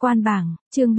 Quan bảng, chương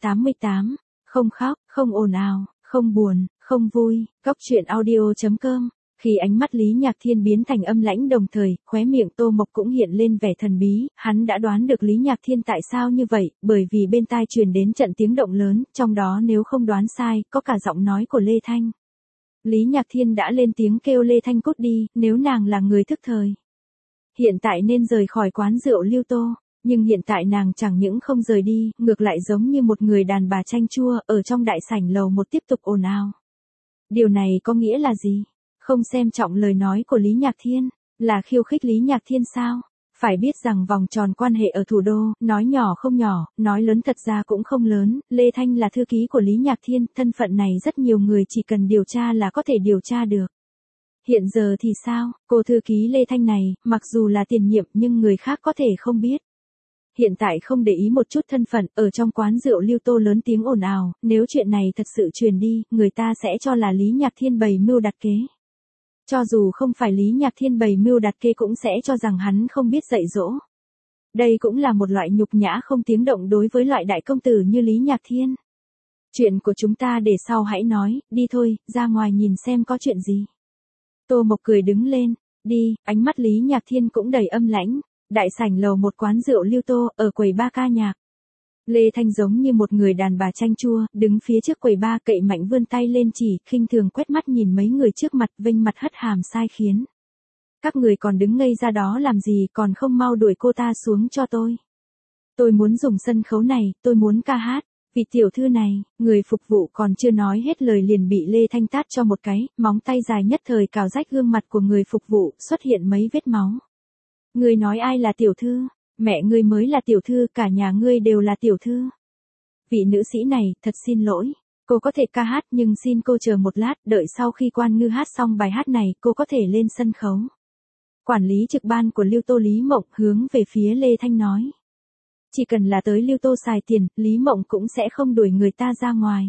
388. Không khóc, không ồn ào, không buồn, không vui. Góc truyện audio.com. Khi ánh mắt Lý Nhạc Thiên biến thành âm lãnh đồng thời, khóe miệng Tô Mộc cũng hiện lên vẻ thần bí, hắn đã đoán được Lý Nhạc Thiên tại sao như vậy, bởi vì bên tai truyền đến trận tiếng động lớn, trong đó nếu không đoán sai, có cả giọng nói của Lê Thanh. Lý Nhạc Thiên đã lên tiếng kêu Lê Thanh cút đi, nếu nàng là người thức thời. Hiện tại nên rời khỏi quán rượu Lưu Tô. Nhưng hiện tại nàng chẳng những không rời đi, ngược lại giống như một người đàn bà chanh chua, ở trong đại sảnh lầu một tiếp tục ồn ào. Điều này có nghĩa là gì? Không xem trọng lời nói của Lý Nhạc Thiên, là khiêu khích Lý Nhạc Thiên sao? Phải biết rằng vòng tròn quan hệ ở thủ đô, nói nhỏ không nhỏ, nói lớn thật ra cũng không lớn, Lê Thanh là thư ký của Lý Nhạc Thiên, thân phận này rất nhiều người chỉ cần điều tra là có thể điều tra được. Hiện giờ thì sao, cô thư ký Lê Thanh này, mặc dù là tiền nhiệm nhưng người khác có thể không biết. Hiện tại không để ý một chút thân phận, ở trong quán rượu Lưu Tô lớn tiếng ồn ào, nếu chuyện này thật sự truyền đi, người ta sẽ cho là Lý Nhạc Thiên bày mưu đặt kế. Cho dù không phải Lý Nhạc Thiên bày mưu đặt kế cũng sẽ cho rằng hắn không biết dạy dỗ. Đây cũng là một loại nhục nhã không tiếng động đối với loại đại công tử như Lý Nhạc Thiên. Chuyện của chúng ta để sau hãy nói, đi thôi, ra ngoài nhìn xem có chuyện gì. Tô Mộc cười đứng lên, đi, ánh mắt Lý Nhạc Thiên cũng đầy âm lãnh. Đại sảnh lầu một quán rượu Lưu Tô, ở quầy ba ca nhạc. Lê Thanh giống như một người đàn bà chanh chua, đứng phía trước quầy ba cậy mạnh vươn tay lên chỉ, khinh thường quét mắt nhìn mấy người trước mặt, vênh mặt hất hàm sai khiến. Các người còn đứng ngây ra đó làm gì, còn không mau đuổi cô ta xuống cho tôi. Tôi muốn dùng sân khấu này, tôi muốn ca hát. Vị tiểu thư này, người phục vụ còn chưa nói hết lời liền bị Lê Thanh tát cho một cái, móng tay dài nhất thời cào rách gương mặt của người phục vụ, xuất hiện mấy vết máu. Ngươi nói ai là tiểu thư? Mẹ ngươi mới là tiểu thư, cả nhà ngươi đều là tiểu thư. Vị nữ sĩ này, thật xin lỗi. Cô có thể ca hát nhưng xin cô chờ một lát, đợi sau khi Quan Ngư hát xong bài hát này, cô có thể lên sân khấu. Quản lý trực ban của Lưu Tô Lý Mộng hướng về phía Lê Thanh nói. Chỉ cần là tới Lưu Tô xài tiền, Lý Mộng cũng sẽ không đuổi người ta ra ngoài.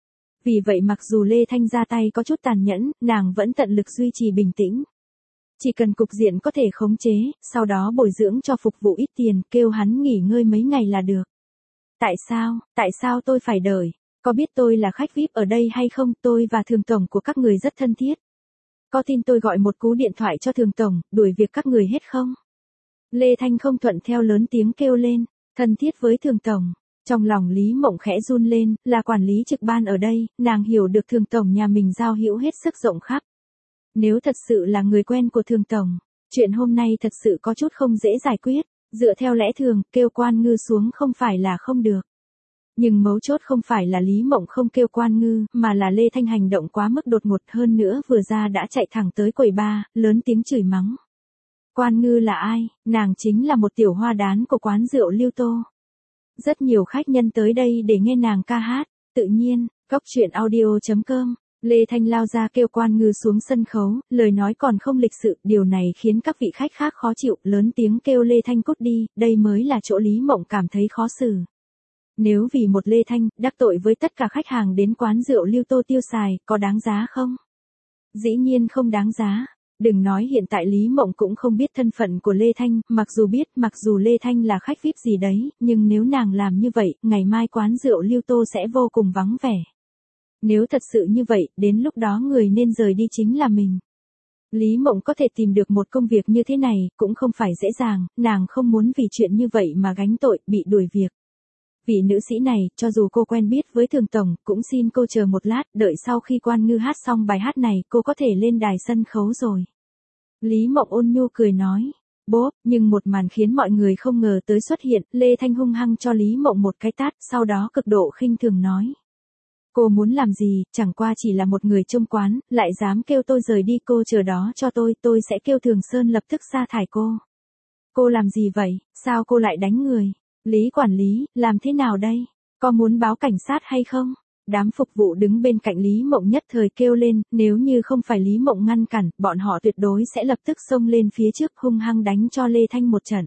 Vì vậy mặc dù Lê Thanh ra tay có chút tàn nhẫn, nàng vẫn tận lực duy trì bình tĩnh. Chỉ cần cục diện có thể khống chế, sau đó bồi dưỡng cho phục vụ ít tiền, kêu hắn nghỉ ngơi mấy ngày là được. Tại sao tôi phải đợi? Có biết tôi là khách VIP ở đây hay không? Tôi và thường tổng của các người rất thân thiết. Có tin tôi gọi một cú điện thoại cho thường tổng, đuổi việc các người hết không? Lê Thanh không thuận theo lớn tiếng kêu lên, thân thiết với thường tổng. Trong lòng Lý Mộng khẽ run lên, là quản lý trực ban ở đây, nàng hiểu được thường tổng nhà mình giao hữu hết sức rộng khắp. Nếu thật sự là người quen của thường tổng, chuyện hôm nay thật sự có chút không dễ giải quyết, dựa theo lẽ thường, kêu Quan Ngư xuống không phải là không được. Nhưng mấu chốt không phải là Lý Mộng không kêu Quan Ngư, mà là Lê Thanh hành động quá mức đột ngột hơn nữa vừa ra đã chạy thẳng tới quầy ba, lớn tiếng chửi mắng. Quan Ngư là ai? Nàng chính là một tiểu hoa đán của quán rượu Lưu Tô. Rất nhiều khách nhân tới đây để nghe nàng ca hát, tự nhiên, góc truyện audio.com. Lê Thanh lao ra kêu Quan Ngư xuống sân khấu, lời nói còn không lịch sự, điều này khiến các vị khách khác khó chịu, lớn tiếng kêu Lê Thanh cút đi, đây mới là chỗ Lý Mộng cảm thấy khó xử. Nếu vì một Lê Thanh, đắc tội với tất cả khách hàng đến quán rượu Lưu Tô tiêu xài, có đáng giá không? Dĩ nhiên không đáng giá. Đừng nói hiện tại Lý Mộng cũng không biết thân phận của Lê Thanh, mặc dù Lê Thanh là khách VIP gì đấy, nhưng nếu nàng làm như vậy, ngày mai quán rượu Lưu Tô sẽ vô cùng vắng vẻ. Nếu thật sự như vậy, đến lúc đó người nên rời đi chính là mình. Lý Mộng có thể tìm được một công việc như thế này, cũng không phải dễ dàng, nàng không muốn vì chuyện như vậy mà gánh tội, bị đuổi việc. Vị nữ sĩ này, cho dù cô quen biết với thường tổng, cũng xin cô chờ một lát, đợi sau khi Quan Ngư hát xong bài hát này, cô có thể lên đài sân khấu rồi. Lý Mộng ôn nhu cười nói. Bốp, nhưng một màn khiến mọi người không ngờ tới xuất hiện, Lê Thanh hung hăng cho Lý Mộng một cái tát, sau đó cực độ khinh thường nói. Cô muốn làm gì, chẳng qua chỉ là một người trông quán, lại dám kêu tôi rời đi, cô chờ đó cho tôi sẽ kêu Thường Sơn lập tức sa thải cô. Cô làm gì vậy, sao cô lại đánh người? Lý quản lý, làm thế nào đây? Có muốn báo cảnh sát hay không? Đám phục vụ đứng bên cạnh Lý Mộng nhất thời kêu lên, nếu như không phải Lý Mộng ngăn cản, bọn họ tuyệt đối sẽ lập tức xông lên phía trước hung hăng đánh cho Lê Thanh một trận.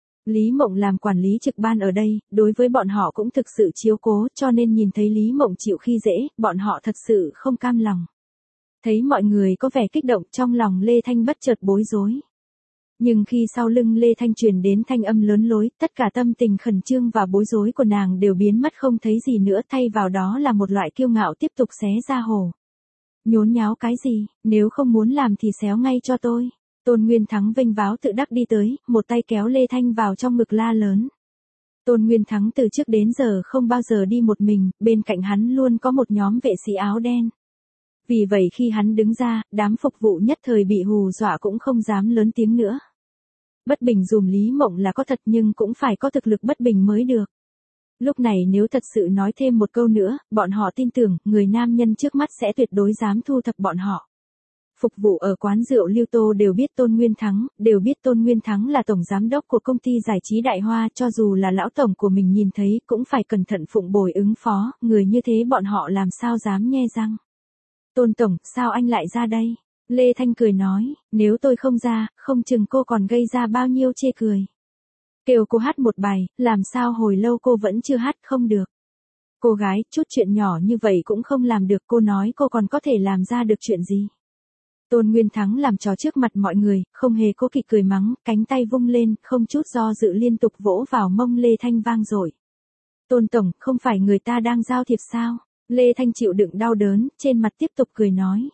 Lý Mộng làm quản lý trực ban ở đây, đối với bọn họ cũng thực sự chiếu cố, cho nên nhìn thấy Lý Mộng chịu khi dễ, bọn họ thật sự không cam lòng. Thấy mọi người có vẻ kích động, trong lòng Lê Thanh bất chợt bối rối. Nhưng khi sau lưng Lê Thanh truyền đến thanh âm lớn lối, tất cả tâm tình khẩn trương và bối rối của nàng đều biến mất không thấy gì nữa, thay vào đó là một loại kiêu ngạo tiếp tục xé ra hồ. Nhốn nháo cái gì, nếu không muốn làm thì xéo ngay cho tôi. Tôn Nguyên Thắng vênh váo tự đắc đi tới, một tay kéo Lê Thanh vào trong ngực la lớn. Tôn Nguyên Thắng từ trước đến giờ không bao giờ đi một mình, bên cạnh hắn luôn có một nhóm vệ sĩ áo đen. Vì vậy khi hắn đứng ra, đám phục vụ nhất thời bị hù dọa cũng không dám lớn tiếng nữa. Bất bình dùm Lý Mộng là có thật nhưng cũng phải có thực lực bất bình mới được. Lúc này nếu thật sự nói thêm một câu nữa, bọn họ tin tưởng, người nam nhân trước mắt sẽ tuyệt đối dám thu thập bọn họ. Phục vụ ở quán rượu Lưu Tô đều biết Tôn Nguyên Thắng, đều biết Tôn Nguyên Thắng là tổng giám đốc của công ty giải trí Đại Hoa, cho dù là lão tổng của mình nhìn thấy cũng phải cẩn thận phụng bồi ứng phó, người như thế bọn họ làm sao dám nhe răng. Tôn tổng, sao anh lại ra đây? Lê Thanh cười nói, nếu tôi không ra, không chừng cô còn gây ra bao nhiêu chê cười. Kêu cô hát một bài, làm sao hồi lâu cô vẫn chưa hát không được. Cô gái, chút chuyện nhỏ như vậy cũng không làm được, cô nói cô còn có thể làm ra được chuyện gì. Tôn Nguyên Thắng làm trò trước mặt mọi người, không hề cố kỵ cười mắng, cánh tay vung lên, không chút do dự liên tục vỗ vào mông Lê Thanh vang dội. Tôn tổng, không phải người ta đang giao thiệp sao? Lê Thanh chịu đựng đau đớn, trên mặt tiếp tục cười nói.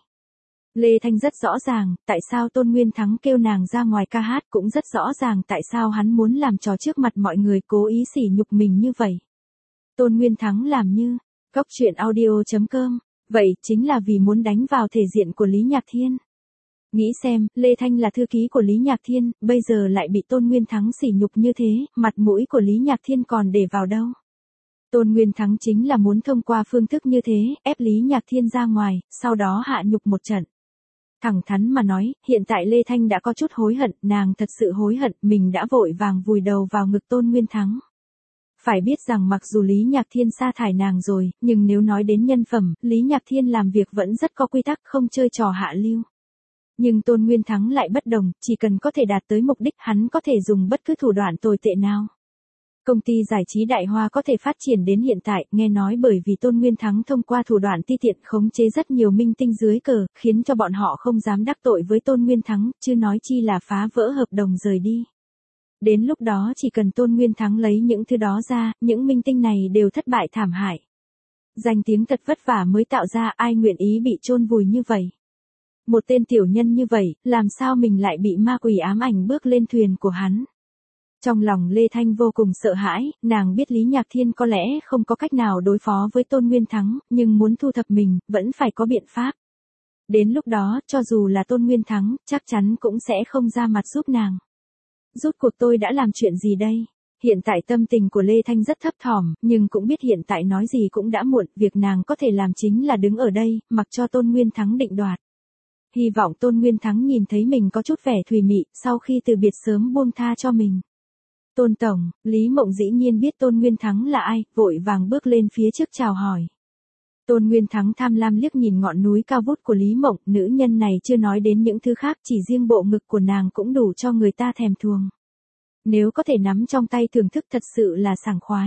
Lê Thanh rất rõ ràng, tại sao Tôn Nguyên Thắng kêu nàng ra ngoài ca hát, cũng rất rõ ràng tại sao hắn muốn làm trò trước mặt mọi người, cố ý sỉ nhục mình như vậy. Tôn Nguyên Thắng làm như, góc truyện audio.com, vậy chính là vì muốn đánh vào thể diện của Lý Nhạc Thiên. Nghĩ xem, Lê Thanh là thư ký của Lý Nhạc Thiên, bây giờ lại bị Tôn Nguyên Thắng sỉ nhục như thế, mặt mũi của Lý Nhạc Thiên còn để vào đâu. Tôn Nguyên Thắng chính là muốn thông qua phương thức như thế, ép Lý Nhạc Thiên ra ngoài, sau đó hạ nhục một trận. Thẳng thắn mà nói, hiện tại Lê Thanh đã có chút hối hận, nàng thật sự hối hận, mình đã vội vàng vùi đầu vào ngực Tôn Nguyên Thắng. Phải biết rằng mặc dù Lý Nhạc Thiên sa thải nàng rồi, nhưng nếu nói đến nhân phẩm, Lý Nhạc Thiên làm việc vẫn rất có quy tắc, không chơi trò hạ lưu. Nhưng Tôn Nguyên Thắng lại bất đồng, chỉ cần có thể đạt tới mục đích, hắn có thể dùng bất cứ thủ đoạn tồi tệ nào. Công ty giải trí Đại Hoa có thể phát triển đến hiện tại, nghe nói bởi vì Tôn Nguyên Thắng thông qua thủ đoạn ti tiện khống chế rất nhiều minh tinh dưới cờ, khiến cho bọn họ không dám đắc tội với Tôn Nguyên Thắng, chứ nói chi là phá vỡ hợp đồng rời đi. Đến lúc đó chỉ cần Tôn Nguyên Thắng lấy những thứ đó ra, những minh tinh này đều thất bại thảm hại. Danh tiếng thật vất vả mới tạo ra, ai nguyện ý bị chôn vùi như vậy. Một tên tiểu nhân như vậy, làm sao mình lại bị ma quỷ ám ảnh bước lên thuyền của hắn. Trong lòng Lê Thanh vô cùng sợ hãi, nàng biết Lý Nhạc Thiên có lẽ không có cách nào đối phó với Tôn Nguyên Thắng, nhưng muốn thu thập mình, vẫn phải có biện pháp. Đến lúc đó, cho dù là Tôn Nguyên Thắng, chắc chắn cũng sẽ không ra mặt giúp nàng. Rốt cuộc tôi đã làm chuyện gì đây? Hiện tại tâm tình của Lê Thanh rất thấp thỏm, nhưng cũng biết hiện tại nói gì cũng đã muộn, việc nàng có thể làm chính là đứng ở đây, mặc cho Tôn Nguyên Thắng định đoạt. Hy vọng Tôn Nguyên Thắng nhìn thấy mình có chút vẻ thùy mị, sau khi từ biệt sớm buông tha cho mình. Tôn tổng, Lý Mộng dĩ nhiên biết Tôn Nguyên Thắng là ai, vội vàng bước lên phía trước chào hỏi. Tôn Nguyên Thắng tham lam liếc nhìn ngọn núi cao vút của Lý Mộng, nữ nhân này chưa nói đến những thứ khác, chỉ riêng bộ ngực của nàng cũng đủ cho người ta thèm thuồng. Nếu có thể nắm trong tay thưởng thức thật sự là sảng khoái.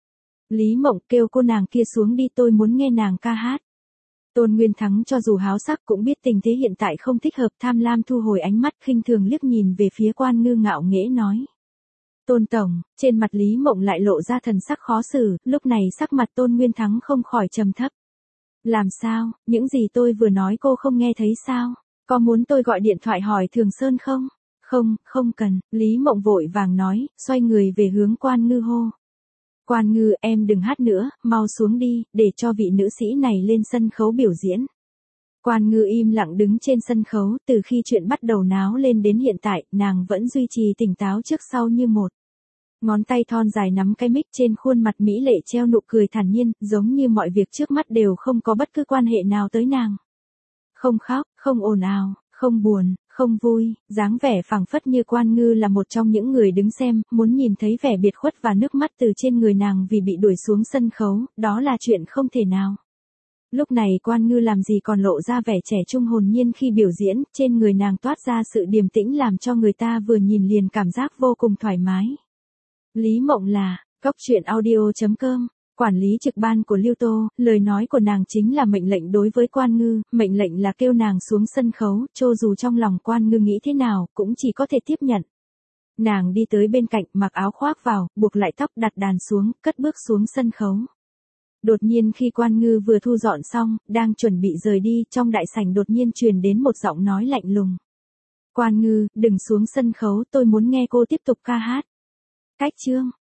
Lý Mộng kêu cô nàng kia xuống đi, tôi muốn nghe nàng ca hát. Tôn Nguyên Thắng cho dù háo sắc cũng biết tình thế hiện tại không thích hợp, tham lam thu hồi ánh mắt khinh thường liếc nhìn về phía Quan Ngư ngạo nghễ nói. Tôn tổng, trên mặt Lý Mộng lại lộ ra thần sắc khó xử, lúc này sắc mặt Tôn Nguyên Thắng không khỏi trầm thấp. Làm sao, những gì tôi vừa nói cô không nghe thấy sao? Có muốn tôi gọi điện thoại hỏi Thường Sơn không? Không, không cần, Lý Mộng vội vàng nói, xoay người về hướng Quan Ngư hô. Quan Ngư, em đừng hát nữa, mau xuống đi, để cho vị nữ sĩ này lên sân khấu biểu diễn. Quan Ngư im lặng đứng trên sân khấu, từ khi chuyện bắt đầu náo lên đến hiện tại, nàng vẫn duy trì tỉnh táo trước sau như một. Ngón tay thon dài nắm cái mic, trên khuôn mặt mỹ lệ treo nụ cười thản nhiên, giống như mọi việc trước mắt đều không có bất cứ quan hệ nào tới nàng. Không khóc, không ồn ào, không buồn, không vui, dáng vẻ phảng phất như Quan Ngư là một trong những người đứng xem, muốn nhìn thấy vẻ biệt khuất và nước mắt từ trên người nàng vì bị đuổi xuống sân khấu, đó là chuyện không thể nào. Lúc này Quan Ngư làm gì còn lộ ra vẻ trẻ trung hồn nhiên khi biểu diễn, trên người nàng toát ra sự điềm tĩnh làm cho người ta vừa nhìn liền cảm giác vô cùng thoải mái. Lý Mộng là, góc truyện audio.com Quản lý trực ban của Lưu Tô, lời nói của nàng chính là mệnh lệnh đối với Quan Ngư, mệnh lệnh là kêu nàng xuống sân khấu, cho dù trong lòng Quan Ngư nghĩ thế nào, cũng chỉ có thể tiếp nhận. Nàng đi tới bên cạnh, mặc áo khoác vào, buộc lại tóc, đặt đàn xuống, cất bước xuống sân khấu. Đột nhiên khi Quan Ngư vừa thu dọn xong, đang chuẩn bị rời đi, trong đại sảnh đột nhiên truyền đến một giọng nói lạnh lùng. Quan Ngư, đừng xuống sân khấu, tôi muốn nghe cô tiếp tục ca hát. Cách chương.